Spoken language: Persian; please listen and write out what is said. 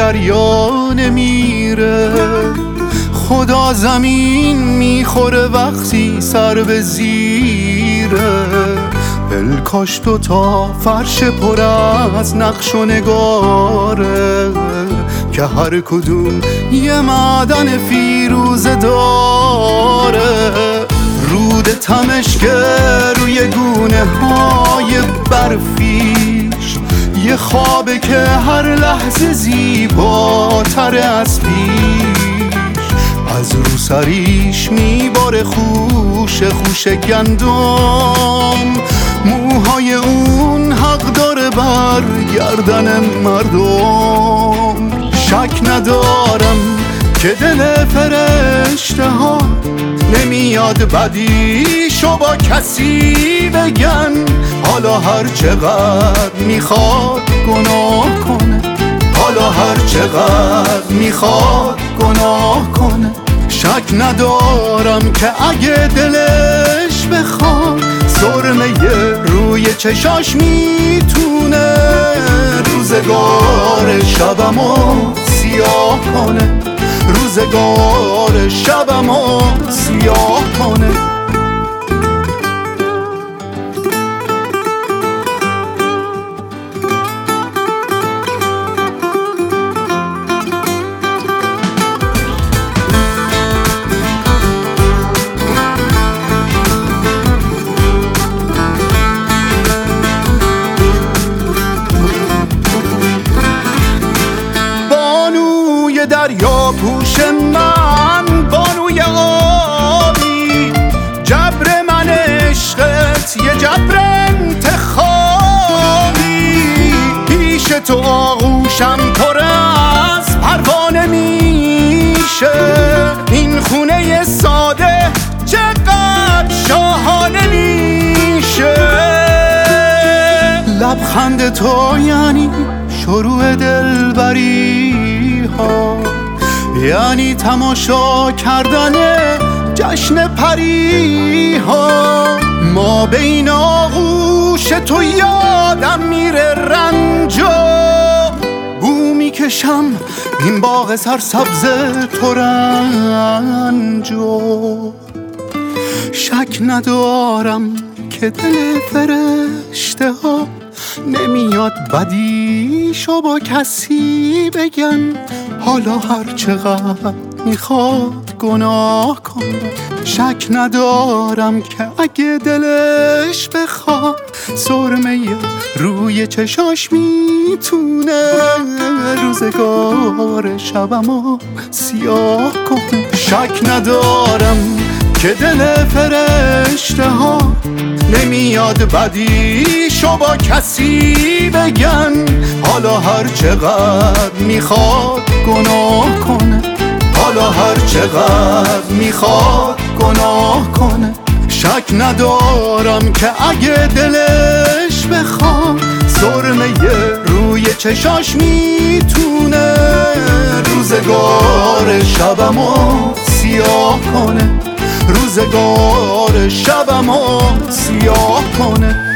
دریا نمیره. خدا زمین میخوره وقتی سر به زیره. دلکاش دوتا فرش پر از نقش و نگاره که هر کدوم یه معدن فیروزه داره. رود تمشک روی گونه های برفیش یه خوابه که هر لحظه زیباتر از پیش. از رو سریش میباره خوش خوش گندم. موهای اون حق داره بر گردن مردم. شک ندارم که دل فرشته ها نمیاد بدیشو با کسی بگن. حالا هر چقدر میخواد گناه کنه، حالا هر چقدر میخواد گناه کنه. شک ندارم که اگه دلش بخواد سرمه روی چشاش میتونه روزگار شبمو سیاه کنه، روزگار شبمو سیاه کنه. دریا پوش من بانوی آبی، جبر من عشقت یه جبر انتخابی. پیش تو آغوشم پر از پروانه میشه. این خونه ساده چقدر شاهانه میشه. لبخند تو یعنی شروع دلبری ها، یعنی تماشا کردن جشن پری ها. ما بین آغوش تو یادم میره رنجو بو میکشم این باغ سرسبز ترنجو. شک ندارم که دل فرشته ها نمیاد بدیشو با کسی بگن. حالا هر چقدر میخواد گناه کنه. شک ندارم که اگه دلش بخواد سرمه روی چشاش میتونه روزگار شبمو سیاه کنه. شک ندارم که دل فرشته ها نمیاد بدیشو با کسی بگن. حالا هر چقدر میخواد گناه کنه، حالا هر چقدر میخواد گناه کنه. شک ندارم که اگه دلش بخواد سرمه روی چشاش میتونه روزگار شبمو سیاه کنه، روزگار شبمو سیاه کنه.